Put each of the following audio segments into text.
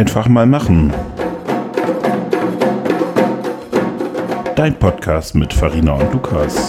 Einfach mal machen. Dein Podcast mit Farina und Lukas.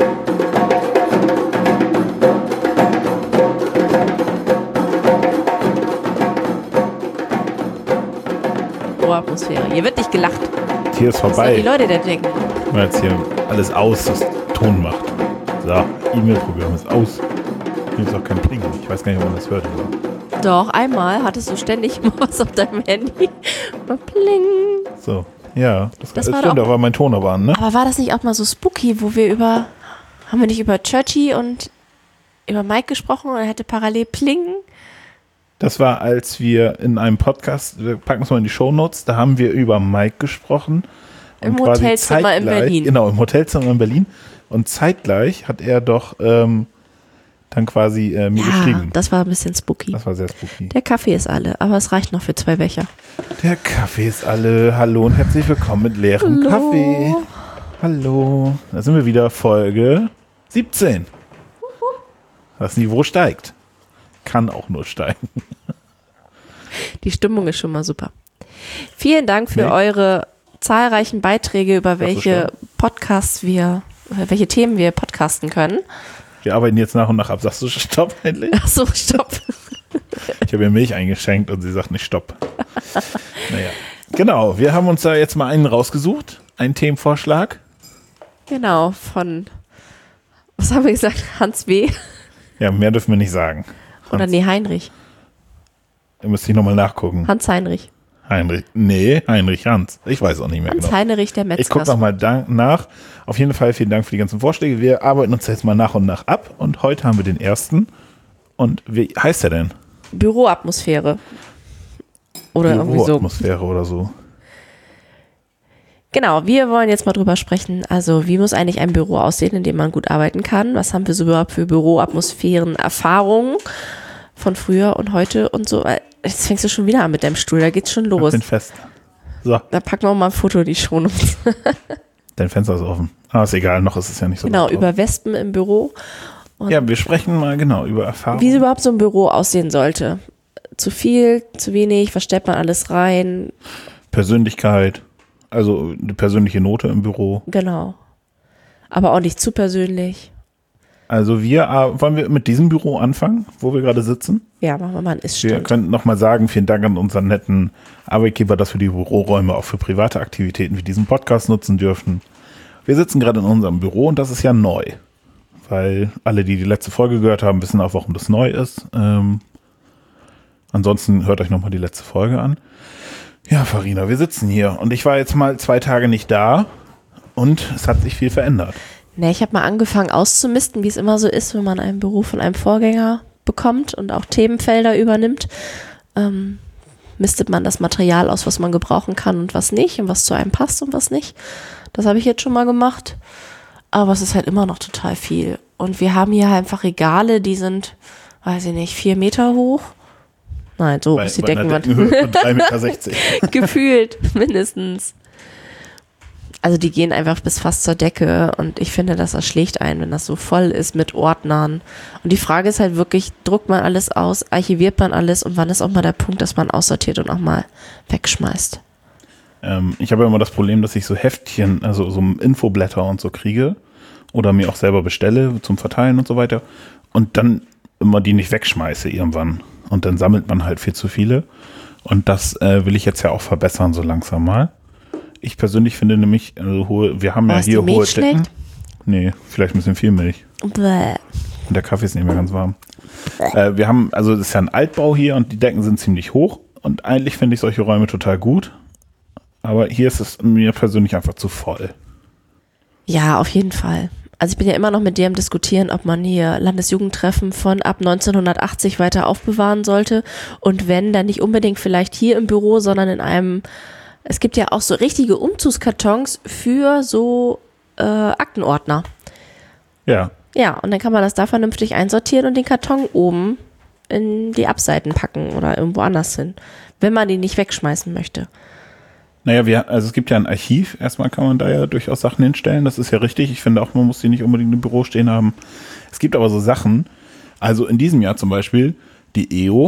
Atmosphäre. Hier wird nicht gelacht. Hier ist vorbei. Was sollen die Leute da denken? Weil jetzt hier alles aus, das Ton macht. So, E-Mail-Programm ist aus. Hier ist auch kein Pling. Ich weiß gar nicht, ob man das hört. Aber. Doch, einmal hattest du ständig mal was auf deinem Handy. Mal pling. So, ja. Das war stimmt, da war mein Ton aber an, ne? Aber war das nicht auch mal so spooky, wo wir haben wir nicht über Churchy und über Mike gesprochen und er hätte parallel plingen? Das war, als wir in einem Podcast, wir packen es mal in die Shownotes, da haben wir über Mike gesprochen. Im Hotelzimmer in Berlin. Genau, im Hotelzimmer in Berlin. Und zeitgleich hat er doch dann quasi mir geschrieben. Das war ein bisschen spooky. Das war sehr spooky. Der Kaffee ist alle, aber es reicht noch für 2 Becher. Der Kaffee ist alle. Hallo und herzlich willkommen mit leerem Kaffee. Hallo. Da sind wir wieder, Folge 17. Das Niveau steigt. Kann auch nur steigen. Die Stimmung ist schon mal super. Vielen Dank für eure zahlreichen Beiträge, über welche welche Themen wir podcasten können. Wir arbeiten jetzt nach und nach ab. Sagst du Stopp endlich? Ach so, Stopp. Ich habe ihr Milch eingeschenkt und sie sagt nicht Stopp. Naja. Genau, wir haben uns da jetzt mal einen rausgesucht. Einen Themenvorschlag. Genau, von, was haben wir gesagt? Hans W. Ja, mehr dürfen wir nicht sagen. Oder nee, Heinrich. Da müsste ich nochmal nachgucken. Hans-Heinrich. Heinrich Hans. Ich weiß auch nicht mehr genau. Hans-Heinrich, der Metzger. Ich gucke nochmal nach. Auf jeden Fall vielen Dank für die ganzen Vorschläge. Wir arbeiten uns jetzt mal nach und nach ab. Und heute haben wir den ersten. Und wie heißt der denn? Büroatmosphäre. Oder irgendwie so. Büroatmosphäre oder so. Genau, wir wollen jetzt mal drüber sprechen. Also, wie muss eigentlich ein Büro aussehen, in dem man gut arbeiten kann? Was haben wir so überhaupt für Büroatmosphären, Erfahrungen von früher und heute und so? Jetzt fängst du schon wieder an mit deinem Stuhl, da geht's schon los. Ich bin fest. So. Da packen wir auch mal ein Foto, die Shownotes. Dein Fenster ist offen. Aber ist egal, noch ist es ja nicht so. Genau, über Wespen im Büro. Und ja, wir sprechen mal genau über Erfahrungen. Wie überhaupt so ein Büro aussehen sollte. Zu viel, zu wenig, was stellt man alles rein? Persönlichkeit, also eine persönliche Note im Büro. Genau. Aber auch nicht zu persönlich. Also wollen wir mit diesem Büro anfangen, wo wir gerade sitzen? Ja, machen wir mal einen Iststand. Wir könnten nochmal sagen, vielen Dank an unseren netten Arbeitgeber, dass wir die Büroräume auch für private Aktivitäten wie diesen Podcast nutzen dürfen. Wir sitzen gerade in unserem Büro und das ist ja neu. Weil alle, die letzte Folge gehört haben, wissen auch, warum das neu ist. Ansonsten hört euch nochmal die letzte Folge an. Ja, Farina, wir sitzen hier und ich war jetzt mal 2 Tage nicht da und es hat sich viel verändert. Ne, ich habe mal angefangen auszumisten, wie es immer so ist, wenn man ein Büro von einem Vorgänger bekommt und auch Themenfelder übernimmt. Mistet man das Material aus, was man gebrauchen kann und was nicht und was zu einem passt und was nicht. Das habe ich jetzt schon mal gemacht. Aber es ist halt immer noch total viel. Und wir haben hier einfach Regale, die sind, weiß ich nicht, 4 Meter hoch. Nein, so ist die Deckenwand. 3,60 Meter. Gefühlt, mindestens. Also die gehen einfach bis fast zur Decke und ich finde, das erschlägt einen, wenn das so voll ist mit Ordnern. Und die Frage ist halt wirklich, druckt man alles aus, archiviert man alles und wann ist auch mal der Punkt, dass man aussortiert und auch mal wegschmeißt? Ich habe ja immer das Problem, dass ich so Heftchen, also so Infoblätter und so kriege oder mir auch selber bestelle zum Verteilen und so weiter und dann immer die nicht wegschmeiße irgendwann. Und dann sammelt man halt viel zu viele. Und das will ich jetzt ja auch verbessern, so langsam mal. Ich persönlich finde nämlich, wir haben ja hier hohe Decken. Nee, vielleicht ein bisschen viel Milch. Bäh. Und der Kaffee ist nicht mehr ganz warm. Wir haben, also das ist ja ein Altbau hier und die Decken sind ziemlich hoch. Und eigentlich finde ich solche Räume total gut. Aber hier ist es mir persönlich einfach zu voll. Ja, auf jeden Fall. Also ich bin ja immer noch mit dir am Diskutieren, ob man hier Landesjugendtreffen von ab 1980 weiter aufbewahren sollte. Und wenn, dann nicht unbedingt vielleicht hier im Büro, sondern in einem, es gibt ja auch so richtige Umzugskartons für so Aktenordner. Ja. Ja, und dann kann man das da vernünftig einsortieren und den Karton oben in die Abseiten packen oder irgendwo anders hin, wenn man den nicht wegschmeißen möchte. Naja, also es gibt ja ein Archiv. Erstmal kann man da ja durchaus Sachen hinstellen. Das ist ja richtig. Ich finde auch, man muss die nicht unbedingt im Büro stehen haben. Es gibt aber so Sachen, also in diesem Jahr zum Beispiel, die EO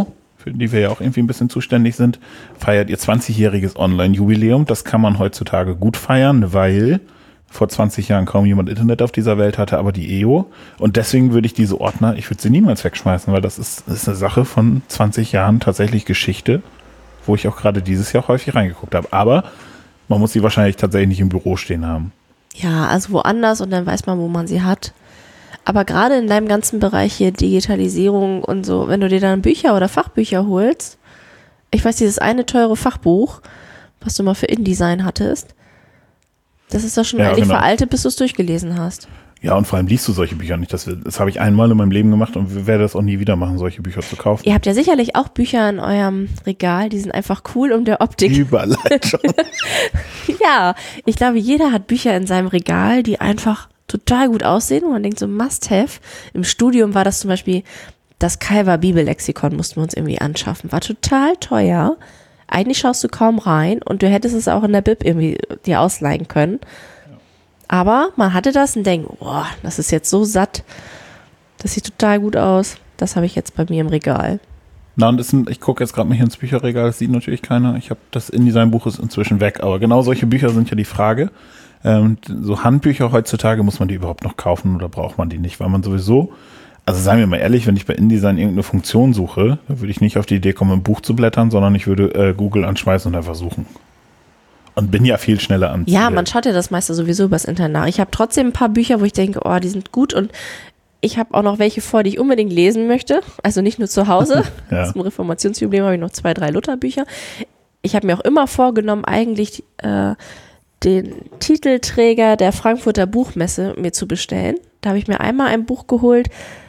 für die wir ja auch irgendwie ein bisschen zuständig sind, feiert ihr 20-jähriges Online-Jubiläum. Das kann man heutzutage gut feiern, weil vor 20 Jahren kaum jemand Internet auf dieser Welt hatte, aber die EO. Und deswegen würde ich diese Ordner, ich würde sie niemals wegschmeißen, weil das ist eine Sache von 20 Jahren tatsächlich Geschichte, wo ich auch gerade dieses Jahr häufig reingeguckt habe. Aber man muss sie wahrscheinlich tatsächlich nicht im Büro stehen haben. Ja, also woanders und dann weiß man, wo man sie hat. Aber gerade in deinem ganzen Bereich hier Digitalisierung und so, wenn du dir dann Bücher oder Fachbücher holst, ich weiß, dieses eine teure Fachbuch, was du mal für InDesign hattest, das ist doch schon eigentlich veraltet, bis du es durchgelesen hast. Ja, und vor allem liest du solche Bücher nicht. Das habe ich einmal in meinem Leben gemacht und werde das auch nie wieder machen, solche Bücher zu kaufen. Ihr habt ja sicherlich auch Bücher in eurem Regal, die sind einfach cool um der Optik. Überall schon. Ja, ich glaube, jeder hat Bücher in seinem Regal, die einfach total gut aussehen und man denkt so Must-have. Im Studium war das zum Beispiel das Calver Bibellexikon, mussten wir uns irgendwie anschaffen. War total teuer. Eigentlich schaust du kaum rein und du hättest es auch in der Bib irgendwie dir ausleihen können. Aber man hatte das und denkt, boah, das ist jetzt so satt. Das sieht total gut aus. Das habe ich jetzt bei mir im Regal. Na, und ich gucke jetzt gerade mal hier ins Bücherregal, das sieht natürlich keiner. Ich habe das InDesign-Buch ist inzwischen weg, aber genau solche Bücher sind ja die Frage. So Handbücher heutzutage, muss man die überhaupt noch kaufen oder braucht man die nicht? Weil man sowieso, also seien wir mal ehrlich, wenn ich bei InDesign irgendeine Funktion suche, dann würde ich nicht auf die Idee kommen, ein Buch zu blättern, sondern ich würde Google anschmeißen und einfach suchen. Und bin ja viel schneller an. Ja, man schaut ja das meiste sowieso übers Internet nach. Ich habe trotzdem ein paar Bücher, wo ich denke, oh, die sind gut und ich habe auch noch welche vor, die ich unbedingt lesen möchte. Also nicht nur zu Hause. Ja. Zum Reformationsjubiläum habe ich noch 2, 3 Luther-Bücher. Ich habe mir auch immer vorgenommen, eigentlich den Titelträger der Frankfurter Buchmesse mir zu bestellen. Da habe ich mir einmal ein Buch geholt,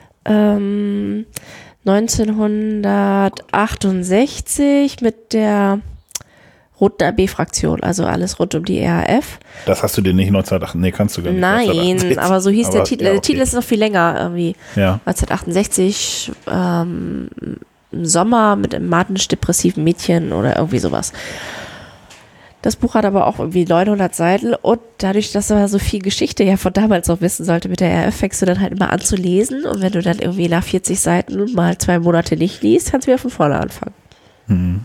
1968 mit der Roten AB-Fraktion, also alles rund um die RAF. Das hast du dir nicht 1968, nee, kannst du gar nicht. Nein, aber so hieß der Titel. Ja, okay. Der Titel ist noch viel länger irgendwie. Ja. 1968, im Sommer mit einem manisch-depressiven Mädchen oder irgendwie sowas. Das Buch hat aber auch irgendwie 900 Seiten und dadurch, dass er so viel Geschichte ja von damals auch wissen sollte mit der RAF, fängst du dann halt immer an zu lesen und wenn du dann irgendwie nach 40 Seiten mal 2 Monate nicht liest, kannst du wieder von vorne anfangen. Mhm.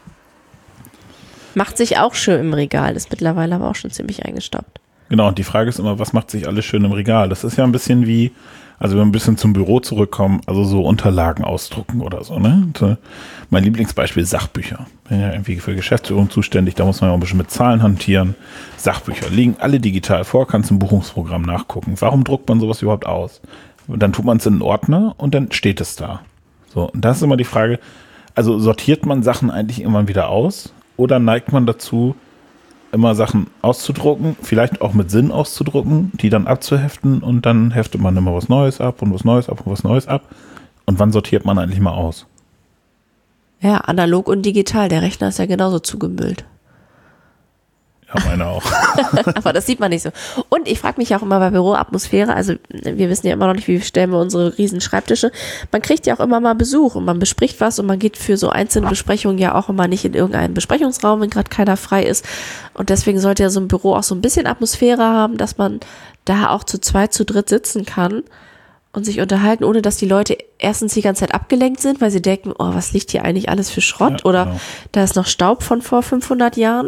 Macht sich auch schön im Regal, ist mittlerweile aber auch schon ziemlich eingestaubt. Genau, und die Frage ist immer, was macht sich alles schön im Regal? Das ist ja ein bisschen wie, also wenn wir ein bisschen zum Büro zurückkommen, also so Unterlagen ausdrucken oder so, ne? Und, mein Lieblingsbeispiel Sachbücher. Bin ja irgendwie für Geschäftsführung zuständig, da muss man ja auch ein bisschen mit Zahlen hantieren. Sachbücher liegen alle digital vor, kannst im Buchungsprogramm nachgucken. Warum druckt man sowas überhaupt aus? Und dann tut man es in einen Ordner und dann steht es da. So, und das ist immer die Frage, also sortiert man Sachen eigentlich irgendwann wieder aus? Oder neigt man dazu, immer Sachen auszudrucken, vielleicht auch mit Sinn auszudrucken, die dann abzuheften und dann heftet man immer was Neues ab und was Neues ab und was Neues ab. Und wann sortiert man eigentlich mal aus? Ja, analog und digital. Der Rechner ist ja genauso zugemüllt. Ja, meine auch. Aber das sieht man nicht so. Und ich frage mich auch immer bei Büroatmosphäre, also wir wissen ja immer noch nicht, wie stellen wir unsere riesen Schreibtische. Man kriegt ja auch immer mal Besuch und man bespricht was und man geht für so einzelne Besprechungen ja auch immer nicht in irgendeinen Besprechungsraum, wenn gerade keiner frei ist. Und deswegen sollte ja so ein Büro auch so ein bisschen Atmosphäre haben, dass man da auch zu 2, zu 3 sitzen kann und sich unterhalten, ohne dass die Leute erstens die ganze Zeit abgelenkt sind, weil sie denken, oh, was liegt hier eigentlich alles für Schrott? Ja, oder genau. Da ist noch Staub von vor 500 Jahren.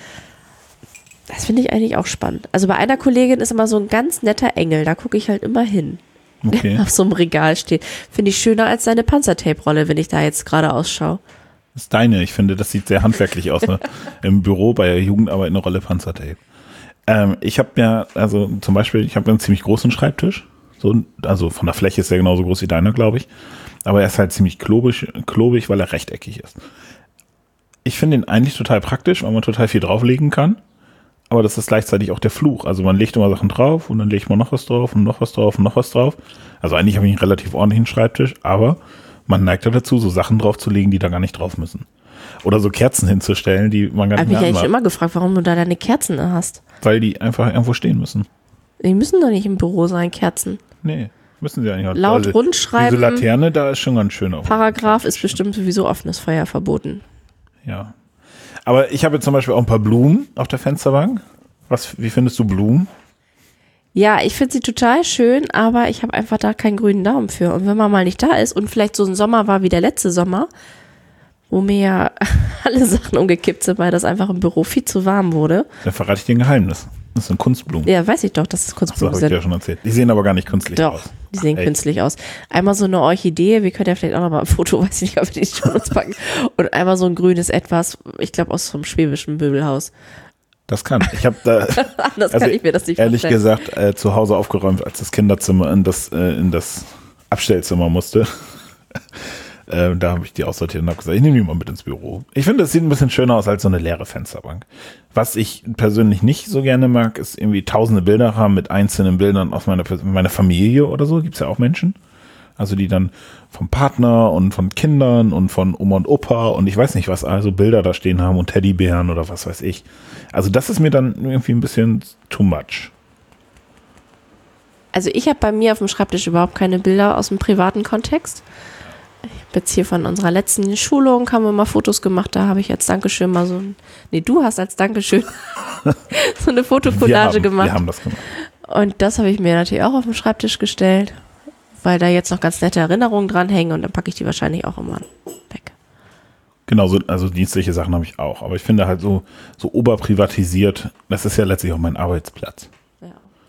Das finde ich eigentlich auch spannend. Also bei einer Kollegin ist immer so ein ganz netter Engel, da gucke ich halt immer hin. Okay. Auf so einem Regal steht. Finde ich schöner als deine Panzertape-Rolle, wenn ich da jetzt gerade ausschaue. Das ist deine, ich finde, das sieht sehr handwerklich aus. Ne? Im Büro bei der Jugendarbeit eine Rolle Panzertape. Ich habe ja, also zum Beispiel, ich habe einen ziemlich großen Schreibtisch. So, also von der Fläche ist er genauso groß wie deiner, glaube ich. Aber er ist halt ziemlich klobig, weil er rechteckig ist. Ich finde ihn eigentlich total praktisch, weil man total viel drauflegen kann. Aber das ist gleichzeitig auch der Fluch. Also man legt immer Sachen drauf und dann legt man noch was drauf und noch was drauf und noch was drauf. Also eigentlich habe ich einen relativ ordentlichen Schreibtisch, aber man neigt ja dazu, so Sachen draufzulegen, die da gar nicht drauf müssen. Oder so Kerzen hinzustellen, die man gar nicht mehr anmacht. Ich habe mich immer gefragt, warum du da deine Kerzen hast. Weil die einfach irgendwo stehen müssen. Die müssen doch nicht im Büro sein, Kerzen. Nee, müssen sie ja nicht. Laut also rundschreiben. Diese Laterne, da ist schon ganz schön. Paragraph ist bestimmt sowieso offenes Feuer verboten. Ja. Aber ich habe jetzt zum Beispiel auch ein paar Blumen auf der Fensterbank. Wie findest du Blumen? Ja, ich finde sie total schön, aber ich habe einfach da keinen grünen Daumen für. Und wenn man mal nicht da ist und vielleicht so ein Sommer war wie der letzte Sommer, wo mir ja alle Sachen umgekippt sind, weil das einfach im Büro viel zu warm wurde. Dann verrate ich dir ein Geheimnis. Das sind Kunstblumen. Ja, weiß ich doch, dass es Kunstblumen Das sind. habe ich dir ja schon erzählt. Die sehen aber gar nicht künstlich aus. Doch, die sehen künstlich aus. Einmal so eine Orchidee, wir können ja vielleicht auch noch mal ein Foto, weiß ich nicht, ob wir die schon uns packen. Und einmal so ein grünes Etwas, ich glaube aus vom schwäbischen Möbelhaus. Das kann. Ich habe da Anders kann ich mir das nicht ehrlich vorstellen. gesagt zu Hause aufgeräumt, als das Kinderzimmer in das Abstellzimmer musste. Da habe ich die aussortiert und habe gesagt, ich nehme die mal mit ins Büro. Ich finde, es sieht ein bisschen schöner aus als so eine leere Fensterbank. Was ich persönlich nicht so gerne mag, ist irgendwie tausende Bilder haben mit einzelnen Bildern aus meiner Familie oder so. Gibt es ja auch Menschen. Also die dann vom Partner und von Kindern und von Oma und Opa und ich weiß nicht was, also Bilder da stehen haben und Teddybären oder was weiß ich. Also das ist mir dann irgendwie ein bisschen too much. Also ich habe bei mir auf dem Schreibtisch überhaupt keine Bilder aus dem privaten Kontext. Ich habe jetzt hier von unserer letzten Schulung, haben wir mal Fotos gemacht, da habe ich als Dankeschön mal du hast als Dankeschön so eine Fotokollage gemacht. Wir haben das gemacht. Und das habe ich mir natürlich auch auf den Schreibtisch gestellt, weil da jetzt noch ganz nette Erinnerungen dran hängen und dann packe ich die wahrscheinlich auch immer weg. Genau, also dienstliche Sachen habe ich auch. Aber ich finde halt so oberprivatisiert, das ist ja letztlich auch mein Arbeitsplatz. Ja.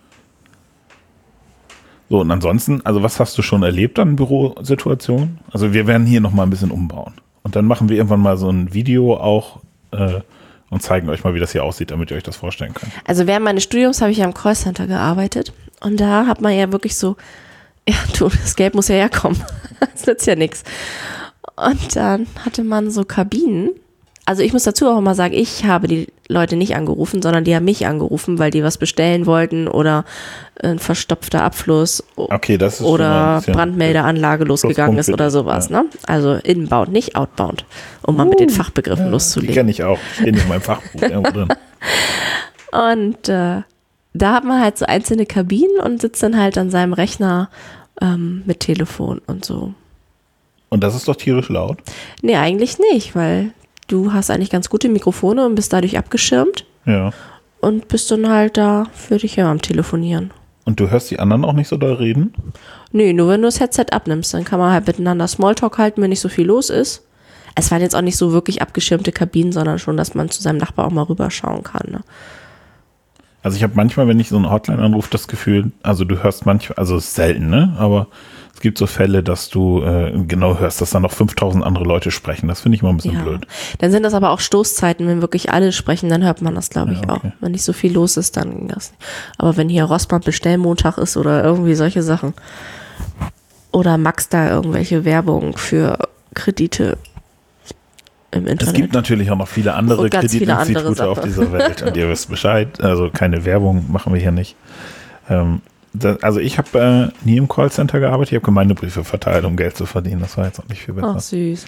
So, und ansonsten, also was hast du schon erlebt an Bürosituationen? Also wir werden hier nochmal ein bisschen umbauen. Und dann machen wir irgendwann mal so ein Video auch und zeigen euch mal, wie das hier aussieht, damit ihr euch das vorstellen könnt. Also während meines Studiums habe ich ja im Callcenter gearbeitet und da hat man ja wirklich so, ja du, das Geld muss ja herkommen, das nützt ja nichts. Und dann hatte man so Kabinen. Also ich muss dazu auch immer sagen, ich habe die Leute nicht angerufen, sondern die haben mich angerufen, weil die was bestellen wollten oder ein verstopfter Abfluss okay, das ist oder Brandmeldeanlage losgegangen ist oder sowas. Ja. Ne? Also inbound, nicht outbound, um mal mit den Fachbegriffen Die loszulegen. kenne ich auch, stehen in meinem Fachbuch irgendwo drin. Und da hat man halt so einzelne Kabinen und sitzt dann halt an seinem Rechner mit Telefon und so. Und das ist doch tierisch laut. Nee, eigentlich nicht, weil du hast eigentlich ganz gute Mikrofone und bist dadurch abgeschirmt Ja. und bist dann halt da für dich ja am Telefonieren. Und du hörst die anderen auch nicht so doll reden? Nee, nur wenn du das Headset abnimmst, dann kann man halt miteinander Smalltalk halten, wenn nicht so viel los ist. Es waren jetzt auch nicht so wirklich abgeschirmte Kabinen, sondern schon, dass man zu seinem Nachbar auch mal rüberschauen kann. Ne? Also ich habe manchmal, wenn ich so eine Hotline anrufe, das Gefühl, also du hörst manchmal, also es ist selten, ne? Aber es gibt so Fälle, dass du genau hörst, dass da noch 5000 andere Leute sprechen. Das finde ich mal ein bisschen blöd. Dann sind das aber auch Stoßzeiten, wenn wirklich alle sprechen, dann hört man das, glaube ich, Ja, okay. auch. Wenn nicht so viel los ist, dann ging das nicht. Aber wenn hier Rossmann Bestellmontag ist oder irgendwie solche Sachen oder Max da irgendwelche Werbung für Kredite im Internet. Es gibt natürlich auch noch viele andere Und ganz viele andere Kreditinstitute auf Sachen. dieser Welt und ihr wisst Bescheid. Also keine Werbung machen wir hier nicht. Also ich habe nie im Callcenter gearbeitet. Ich habe Gemeindebriefe verteilt, um Geld zu verdienen. Das war jetzt auch nicht viel besser. Ach, süß.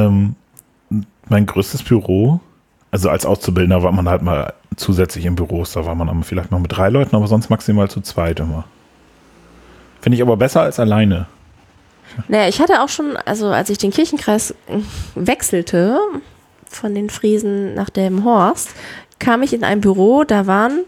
Mein größtes Büro, also als Auszubildender war man halt mal zusätzlich in Büros. Da war man dann vielleicht noch mit 3 Leuten, aber sonst maximal zu 2 immer. Finde ich aber besser als alleine. Naja, ich hatte auch schon, also als ich den Kirchenkreis wechselte von den Friesen nach Delmenhorst, kam ich in ein Büro, da waren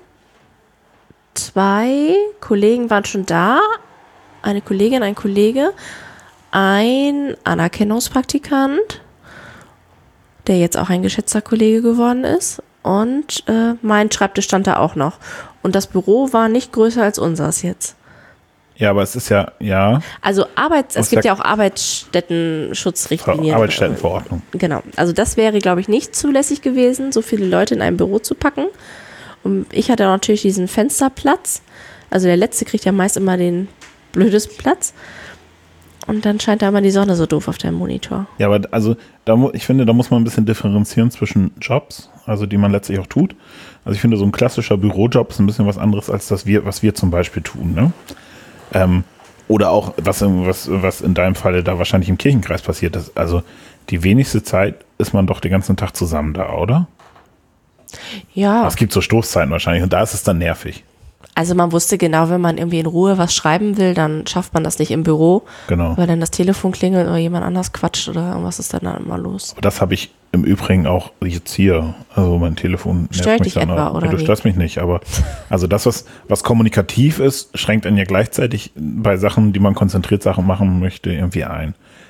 2 Kollegen waren schon da, eine Kollegin, ein Kollege, ein Anerkennungspraktikant, der jetzt auch ein geschätzter Kollege geworden ist und mein Schreibtisch stand da auch noch. Und das Büro war nicht größer als unseres jetzt. Ja, aber es ist ja. Also es gibt ja auch Arbeitsstätten-Schutzrichtlinien. Arbeitsstättenverordnung. Genau. Also das wäre, glaube ich, nicht zulässig gewesen, so viele Leute in ein Büro zu packen. Und ich hatte natürlich diesen Fensterplatz. Also der Letzte kriegt ja meist immer den blödesten Platz. Und dann scheint da immer die Sonne so doof auf deinem Monitor. Ja, aber also ich finde, da muss man ein bisschen differenzieren zwischen Jobs, also die man letztlich auch tut. Also ich finde, so ein klassischer Bürojob ist ein bisschen was anderes als was wir zum Beispiel tun, ne? Oder auch, was in deinem Falle da wahrscheinlich im Kirchenkreis passiert ist. Also die wenigste Zeit ist man doch den ganzen Tag zusammen da, oder? Ja. Es gibt so Stoßzeiten wahrscheinlich und da ist es dann nervig. Also man wusste genau, wenn man irgendwie in Ruhe was schreiben will, dann schafft man das nicht im Büro, Genau. weil dann das Telefon klingelt oder jemand anders quatscht oder irgendwas ist dann immer los. Aber das habe ich im Übrigen auch jetzt hier. Also mein Telefon nervt Stört mich dich dann etwa, auch. oder Ja, du wie? störst mich nicht, aber also das, was kommunikativ ist, schränkt einen ja gleichzeitig bei Sachen, die man konzentriert Sachen machen möchte, irgendwie ein.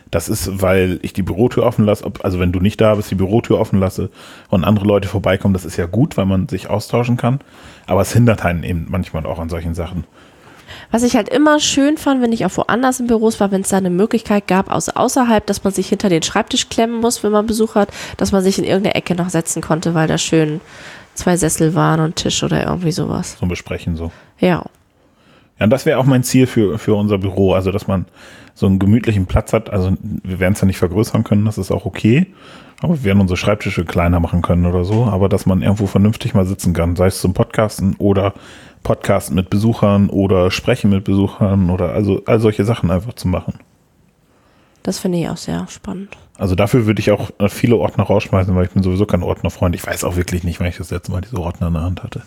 Das ist, weil ich die Bürotür offen lasse, also wenn du nicht da bist, die Bürotür offen lasse und andere Leute vorbeikommen, das ist ja gut, weil man sich austauschen kann. Aber es hindert einen eben manchmal auch an solchen Sachen. Was ich halt immer schön fand, wenn ich auch woanders in Büros war, wenn es da eine Möglichkeit gab, außerhalb, dass man sich hinter den Schreibtisch klemmen muss, wenn man Besuch hat, dass man sich in irgendeine Ecke noch setzen konnte, weil da schön 2 Sessel waren und Tisch oder irgendwie sowas. Zum Besprechen so. Ja. Ja, und das wäre auch mein Ziel für unser Büro, also dass man so einen gemütlichen Platz hat. Also wir werden es ja nicht vergrößern können, das ist auch okay, aber wir werden unsere Schreibtische kleiner machen können oder so, aber dass man irgendwo vernünftig mal sitzen kann, sei es zum Podcasten oder Podcasten mit Besuchern oder Sprechen mit Besuchern oder also all solche Sachen einfach zu machen. Das finde ich auch sehr spannend. Also dafür würde ich auch viele Ordner rausschmeißen, weil ich bin sowieso kein Ordnerfreund. Ich weiß auch wirklich nicht, wann ich das letzte Mal diese Ordner in der Hand hatte.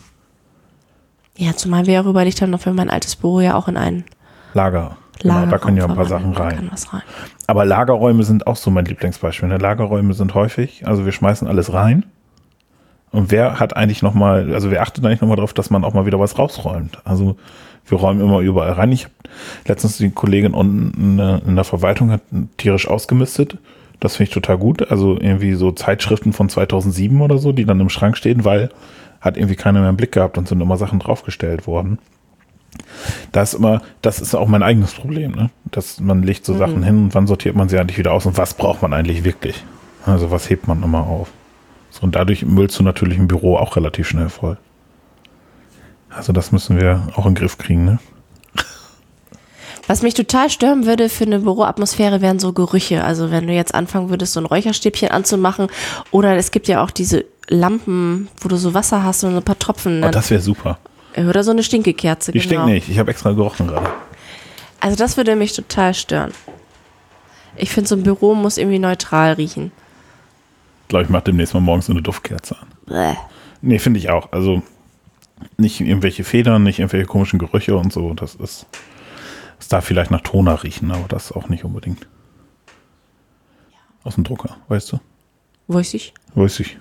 Ja, zumal wir auch überlegt haben, ob wir mein altes Büro ja auch in ein Lager. Genau, da können ja ein paar Sachen rein. Aber Lagerräume sind auch so mein Lieblingsbeispiel. Ne? Lagerräume sind häufig, also wir schmeißen alles rein. Und wer hat eigentlich nochmal, also wer achtet eigentlich nochmal drauf, dass man auch mal wieder was rausräumt? Also wir räumen immer überall rein. Ich habe letztens die Kollegin unten in der Verwaltung hat tierisch ausgemistet. Das finde ich total gut. Also irgendwie so Zeitschriften von 2007 oder so, die dann im Schrank stehen, weil hat irgendwie keiner mehr im Blick gehabt und sind immer Sachen draufgestellt worden. Das ist auch mein eigenes Problem, ne? Dass man legt so Sachen hin und wann sortiert man sie eigentlich wieder aus und was braucht man eigentlich wirklich? Also was hebt man immer auf? So, und dadurch müllst du natürlich im Büro auch relativ schnell voll. Also das müssen wir auch in den Griff kriegen, ne? Was mich total stören würde für eine Büroatmosphäre wären so Gerüche. Also wenn du jetzt anfangen würdest, so ein Räucherstäbchen anzumachen oder es gibt ja auch diese Lampen, wo du so Wasser hast und ein paar Tropfen. Oh, das wäre super. Oder so eine Stinkekerze. Die stinkt nicht. Ich habe extra gerochen gerade. Also das würde mich total stören. Ich finde, so ein Büro muss irgendwie neutral riechen. Ich glaube, ich mache demnächst mal morgens so eine Duftkerze an. Bäh. Nee, finde ich auch. Also nicht irgendwelche Federn, nicht irgendwelche komischen Gerüche und so. Es darf vielleicht nach Toner riechen, aber das auch nicht unbedingt. Aus dem Drucker, weißt du? Weiß ich. Weiß ich.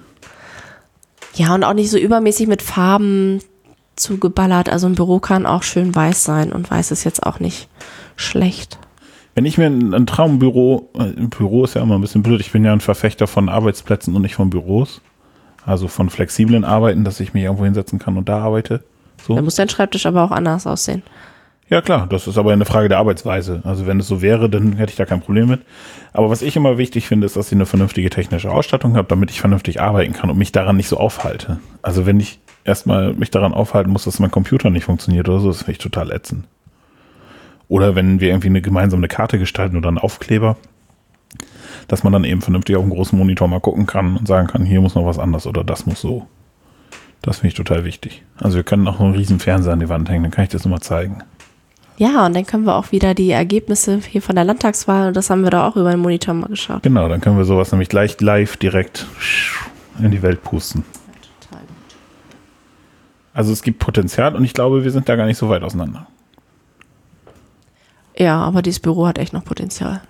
Ja, und auch nicht so übermäßig mit Farben zugeballert. Also ein Büro kann auch schön weiß sein und weiß ist jetzt auch nicht schlecht. Wenn ich mir ein Traumbüro, ein Büro ist ja immer ein bisschen blöd, ich bin ja ein Verfechter von Arbeitsplätzen und nicht von Büros. Also von flexiblen Arbeiten, dass ich mich irgendwo hinsetzen kann und da arbeite. So. Da muss dein Schreibtisch aber auch anders aussehen. Ja klar, das ist aber eine Frage der Arbeitsweise. Also wenn es so wäre, dann hätte ich da kein Problem mit. Aber was ich immer wichtig finde, ist, dass ich eine vernünftige technische Ausstattung habe, damit ich vernünftig arbeiten kann und mich daran nicht so aufhalte. Also wenn ich erstmal mich daran aufhalten muss, dass mein Computer nicht funktioniert oder so, das finde ich total ätzend. Oder wenn wir irgendwie eine gemeinsame Karte gestalten oder einen Aufkleber, dass man dann eben vernünftig auf dem großen Monitor mal gucken kann und sagen kann, hier muss noch was anders oder das muss so. Das finde ich total wichtig. Also wir können auch einen riesen Fernseher an die Wand hängen, dann kann ich das nochmal zeigen. Ja, und dann können wir auch wieder die Ergebnisse hier von der Landtagswahl, das haben wir da auch über den Monitor mal geschaut. Genau, dann können wir sowas nämlich gleich live direkt in die Welt pusten. Ja, total gut. Also es gibt Potenzial und ich glaube, wir sind da gar nicht so weit auseinander. Ja, aber dieses Büro hat echt noch Potenzial.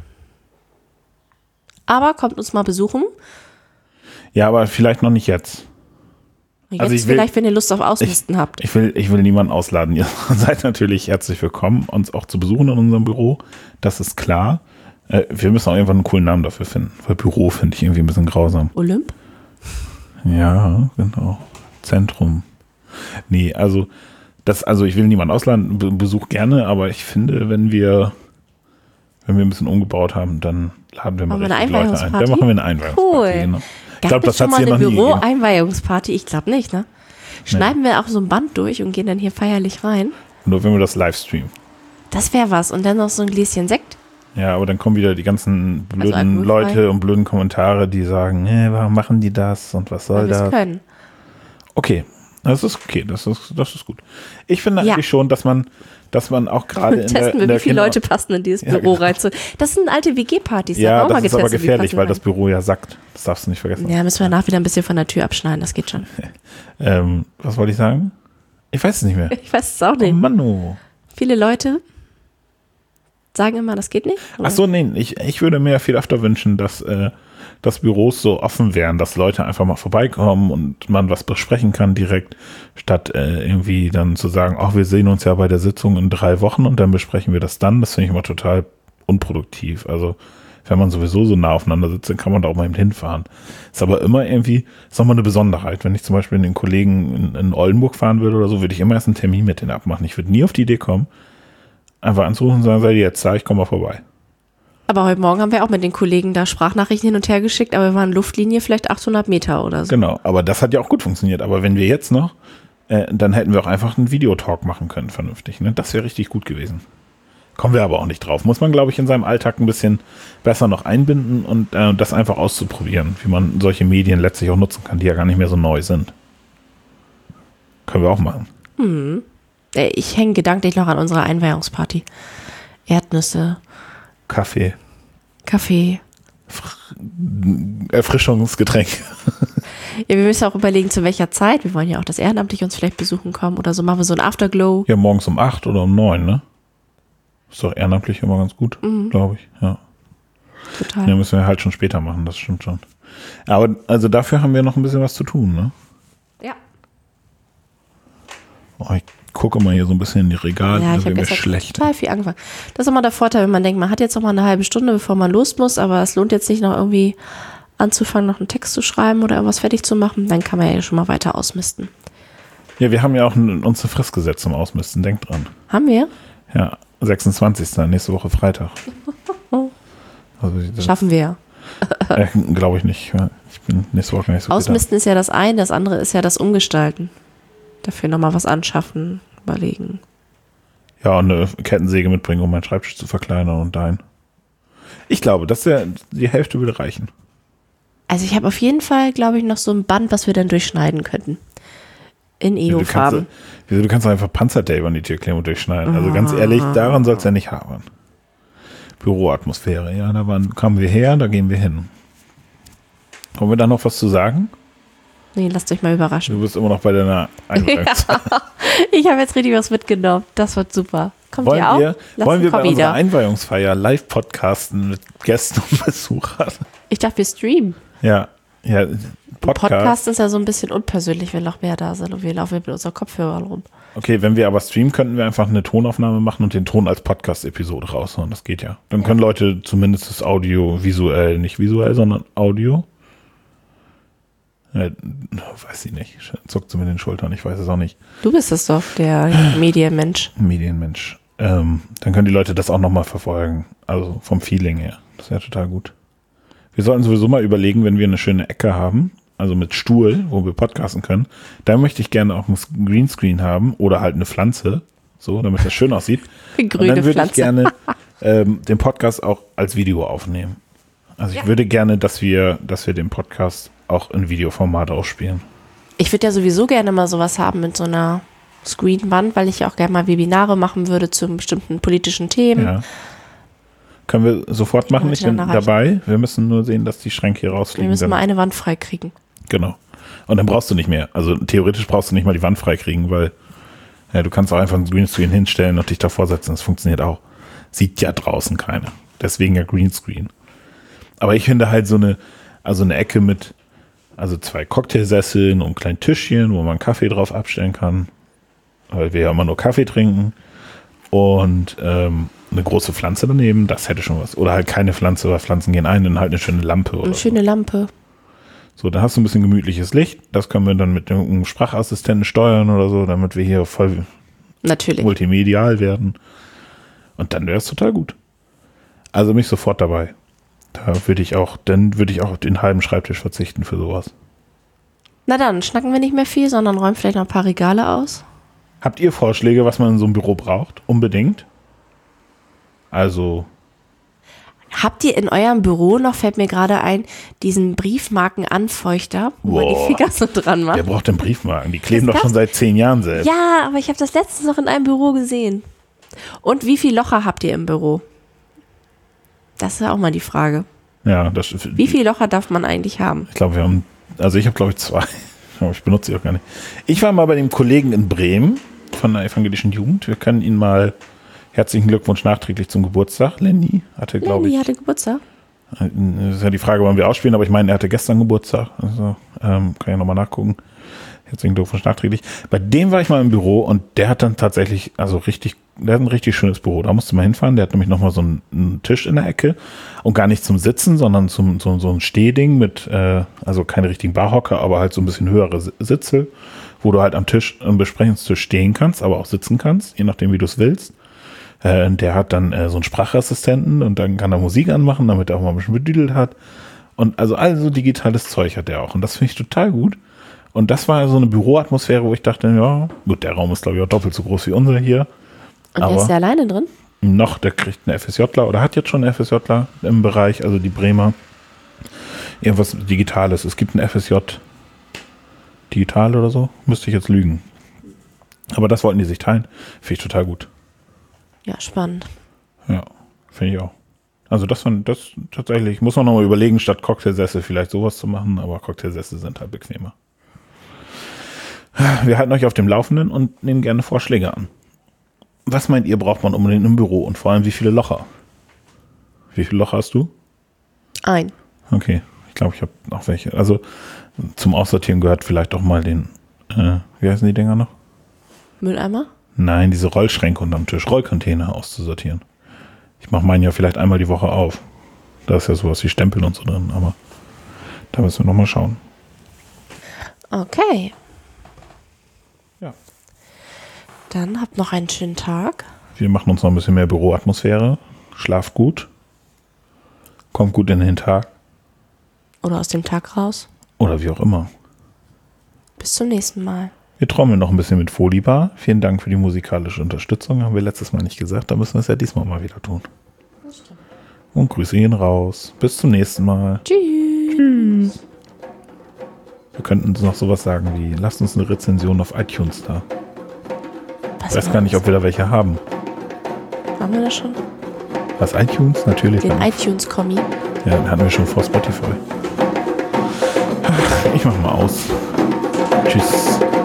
Aber kommt uns mal besuchen. Ja, aber vielleicht noch nicht jetzt. Jetzt Also vielleicht, wenn ihr Lust auf Ausmisten habt. Ich will niemanden ausladen. Ihr seid natürlich herzlich willkommen, uns auch zu besuchen in unserem Büro. Das ist klar. Wir müssen auch irgendwann einen coolen Namen dafür finden. Weil Büro finde ich irgendwie ein bisschen grausam. Olymp? Ja, genau. Zentrum. Nee, also ich will niemanden ausladen, Besuch gerne, aber ich finde, wenn wir ein bisschen umgebaut haben, dann laden wir mal richtig Leute ein. Dann machen wir eine Einweihungsparty. Cool. Genau. Ich Gab glaube, es das schon hat es mal hier eine noch nie gegeben. Büro-Einweihungsparty? Ich glaube nicht, ne? Schneiden wir auch so ein Band durch und gehen dann hier feierlich rein. Nur wenn wir das Livestreamen. Das wäre was. Und dann noch so ein Gläschen Sekt. Ja, aber dann kommen wieder die ganzen blöden alkoholfrei. Leute und blöden Kommentare, die sagen, warum machen die das und was soll Weil wir das? es können. Okay, das ist okay, das ist gut. Ich finde eigentlich schon, dass man auch gerade Testen wir, wie viele Leute passen in dieses Büro rein. Das sind alte WG-Partys. Ja, das ist aber gefährlich, weil das Büro ja sackt. Das darfst du nicht vergessen. Ja, müssen wir nach wieder ein bisschen von der Tür abschneiden, das geht schon. Was wollte ich sagen? Ich weiß es nicht mehr. Ich weiß es auch nicht. Oh Mann, oh. Viele Leute sagen immer, das geht nicht. Oder? Ach so, nee, ich würde mir viel öfter wünschen, dass Büros so offen wären, dass Leute einfach mal vorbeikommen und man was besprechen kann direkt, statt irgendwie dann zu sagen, ach, wir sehen uns ja bei der Sitzung in 3 Wochen und dann besprechen wir das dann. Das finde ich immer total unproduktiv. Also Wenn man sowieso so nah aufeinander sitzt, dann kann man da auch mal eben hinfahren. Ist aber immer irgendwie, ist nochmal eine Besonderheit. Wenn ich zum Beispiel mit den Kollegen in Oldenburg fahren würde oder so, würde ich immer erst einen Termin mit denen abmachen. Ich würde nie auf die Idee kommen, einfach anzurufen und sagen, seid ihr jetzt da, ich komme mal vorbei. Aber heute Morgen haben wir auch mit den Kollegen da Sprachnachrichten hin und her geschickt, aber wir waren Luftlinie vielleicht 800 Meter oder so. Genau, aber das hat ja auch gut funktioniert. Aber wenn wir jetzt noch, dann hätten wir auch einfach einen Videotalk machen können, vernünftig. Ne? Das wäre richtig gut gewesen. Kommen wir aber auch nicht drauf. Muss man, glaube ich, in seinem Alltag ein bisschen besser noch einbinden und das einfach auszuprobieren, wie man solche Medien letztlich auch nutzen kann, die ja gar nicht mehr so neu sind. Können wir auch machen. Ich hänge gedanklich noch an unserer Einweihungsparty. Erdnüsse. Kaffee. Erfrischungsgetränk. Ja, wir müssen auch überlegen, zu welcher Zeit. Wir wollen ja auch, dass ehrenamtlich uns vielleicht besuchen kommen oder so. Machen wir so ein Afterglow. Ja, morgens um 8 oder um 9, ne? Ist doch ehrenamtlich immer ganz gut, glaube ich. Ja. Total. Ja, müssen wir halt schon später machen, das stimmt schon. Aber also dafür haben wir noch ein bisschen was zu tun, ne? Ja. Oh, ich gucke mal hier so ein bisschen in die Regale, Ja, ich habe jetzt total viel angefangen. Das ist immer der Vorteil, wenn man denkt, man hat jetzt noch mal eine halbe Stunde, bevor man los muss, aber es lohnt jetzt nicht noch irgendwie anzufangen, noch einen Text zu schreiben oder irgendwas fertig zu machen, dann kann man ja schon mal weiter ausmisten. Ja, wir haben ja auch uns eine Frist gesetzt zum Ausmisten, denkt dran. Haben wir? Ja, 26. nächste Woche Freitag. Also Schaffen wir ja. Glaube ich nicht. Ich bin nächste Woche nicht so Ausmisten ist ja das eine, das andere ist ja das Umgestalten. Dafür nochmal was anschaffen, überlegen. Ja, und eine Kettensäge mitbringen, um meinen Schreibtisch zu verkleinern und dein. Ich glaube, die Hälfte würde reichen. Also ich habe auf jeden Fall, glaube ich, noch so ein Band, was wir dann durchschneiden könnten. In EO-Farben. Du kannst doch einfach Panzertape an die Türklinge und durchschneiden. Also ganz ehrlich, daran soll es ja nicht hapern. Büroatmosphäre, ja, kamen wir her, da gehen wir hin. Wollen wir da noch was zu sagen? Nee, lasst euch mal überraschen. Du bist immer noch bei deiner Einweihungsfeier. Ja, ich habe jetzt richtig was mitgenommen. Das wird super. Kommt ihr auch? Wollen wir bei unserer Einweihungsfeier live podcasten mit Gästen und Besuchern? Ich dachte, wir streamen. Ja. Podcast ist ja so ein bisschen unpersönlich, wenn noch mehr da sind und wir laufen mit unseren Kopfhörern rum. Okay, wenn wir aber streamen, könnten wir einfach eine Tonaufnahme machen und den Ton als Podcast-Episode raushauen. Das geht ja. Dann können Leute zumindest das Audio visuell, nicht visuell, sondern Audio. Ja, weiß ich nicht. Zuckt sie mit den Schultern, ich weiß es auch nicht. Du bist es doch, der Medienmensch. Dann können die Leute das auch nochmal verfolgen. Also vom Feeling her. Das ist ja total gut. Wir sollten sowieso mal überlegen, wenn wir eine schöne Ecke haben, also mit Stuhl, wo wir podcasten können, da möchte ich gerne auch ein Greenscreen haben oder halt eine Pflanze, so, damit das schön aussieht. Eine grüne Und dann würde Pflanze. ich gerne den Podcast auch als Video aufnehmen. Also ich würde gerne, dass wir den Podcast auch in Videoformat ausspielen. Ich würde ja sowieso gerne mal sowas haben mit so einer Screenwand, weil ich ja auch gerne mal Webinare machen würde zu bestimmten politischen Themen. Ja. Können wir sofort machen, ich bin dabei. Wir müssen nur sehen, dass die Schränke hier rausfliegen. Wir müssen mal eine Wand freikriegen. Genau. Und dann brauchst du nicht mehr. Also theoretisch brauchst du nicht mal die Wand freikriegen, weil du kannst auch einfach einen Greenscreen hinstellen und dich davor setzen. Das funktioniert auch. Sieht ja draußen keiner. Deswegen ja Greenscreen. Aber ich finde halt so eine Ecke mit 2 Cocktailsesseln und einem kleinen Tischchen, wo man Kaffee drauf abstellen kann. Weil wir ja immer nur Kaffee trinken. Und eine große Pflanze daneben, das hätte schon was. Oder halt keine Pflanze, weil Pflanzen gehen ein, dann halt eine schöne Lampe. Oder eine schöne Lampe. So, dann hast du ein bisschen gemütliches Licht. Das können wir dann mit einem Sprachassistenten steuern oder so, damit wir hier voll multimedial werden. Und dann wäre es total gut. Also mich sofort dabei. Dann würde ich auch den halben Schreibtisch verzichten für sowas. Na dann, schnacken wir nicht mehr viel, sondern räumen vielleicht noch ein paar Regale aus. Habt ihr Vorschläge, was man in so einem Büro braucht? Unbedingt. Also. Habt ihr in eurem Büro noch, fällt mir gerade ein, diesen Briefmarkenanfeuchter, wo man die Finger so dran macht? Wer braucht denn Briefmarken? Die kleben doch schon seit 10 Jahren selbst. Ja, aber ich habe das letztens noch in einem Büro gesehen. Und wie viele Locher habt ihr im Büro? Das ist ja auch mal die Frage. Ja, wie viele Locher darf man eigentlich haben? Ich glaube, ich habe glaube ich 2. Ich benutze sie auch gar nicht. Ich war mal bei dem Kollegen in Bremen von der evangelischen Jugend. Wir können ihn mal herzlichen Glückwunsch nachträglich zum Geburtstag. Lenny hatte Geburtstag. Das ist ja die Frage, wann wir ausspielen, aber ich meine, er hatte gestern Geburtstag. Also kann ich nochmal nachgucken. Herzlichen Glückwunsch nachträglich. Bei dem war ich mal im Büro und der hat dann tatsächlich, der hat ein richtig schönes Büro. Da musst du mal hinfahren. Der hat nämlich nochmal so einen Tisch in der Ecke und gar nicht zum Sitzen, sondern so ein Stehding mit, also keine richtigen Barhocker, aber halt so ein bisschen höhere Sitze, wo du halt am Besprechungstisch stehen kannst, aber auch sitzen kannst, je nachdem, wie du es willst. Der hat dann so einen Sprachassistenten und dann kann er Musik anmachen, damit er auch mal ein bisschen bedüdelt hat. Und also digitales Zeug hat der auch. Und das finde ich total gut. Und das war so eine Büroatmosphäre, wo ich dachte, ja, gut, der Raum ist, glaube ich, auch doppelt so groß wie unser hier. Und der ist ja alleine drin? Der kriegt einen FSJler oder hat jetzt schon einen FSJler im Bereich, also die Bremer. Irgendwas Digitales. Es gibt einen FSJ digital oder so. Müsste ich jetzt lügen. Aber das wollten die sich teilen. Finde ich total gut. Ja, spannend. Ja, finde ich auch. Also das tatsächlich, muss man nochmal überlegen, statt Cocktailsessel vielleicht sowas zu machen, aber Cocktailsessel sind halt bequemer. Wir halten euch auf dem Laufenden und nehmen gerne Vorschläge an. Was meint ihr, braucht man unbedingt im Büro und vor allem wie viele Locher? Wie viele Locher hast du? Ein. Okay, ich glaube, ich habe noch welche. Also zum Aussortieren gehört vielleicht auch mal den, wie heißen die Dinger noch? Mülleimer? Nein, diese Rollschränke unterm Tisch, Rollcontainer auszusortieren. Ich mache meinen ja vielleicht einmal die Woche auf. Da ist ja sowas wie Stempel und so drin, aber da müssen wir nochmal schauen. Okay. Ja. Dann habt noch einen schönen Tag. Wir machen uns noch ein bisschen mehr Büroatmosphäre. Schlaft gut. Kommt gut in den Tag. Oder aus dem Tag raus. Oder wie auch immer. Bis zum nächsten Mal. Wir trommeln noch ein bisschen mit Folibar. Vielen Dank für die musikalische Unterstützung. Haben wir letztes Mal nicht gesagt. Da müssen wir es ja diesmal mal wieder tun. Und Grüße gehen raus. Bis zum nächsten Mal. Tschüss. Wir könnten uns noch sowas sagen wie, lasst uns eine Rezension auf iTunes da. Ich weiß gar nicht, ob wir da welche haben. Haben wir das schon? Was, iTunes? Natürlich. Den iTunes-Kommi. Ja, den hatten wir schon vor Spotify. Ich mach mal aus. Tschüss.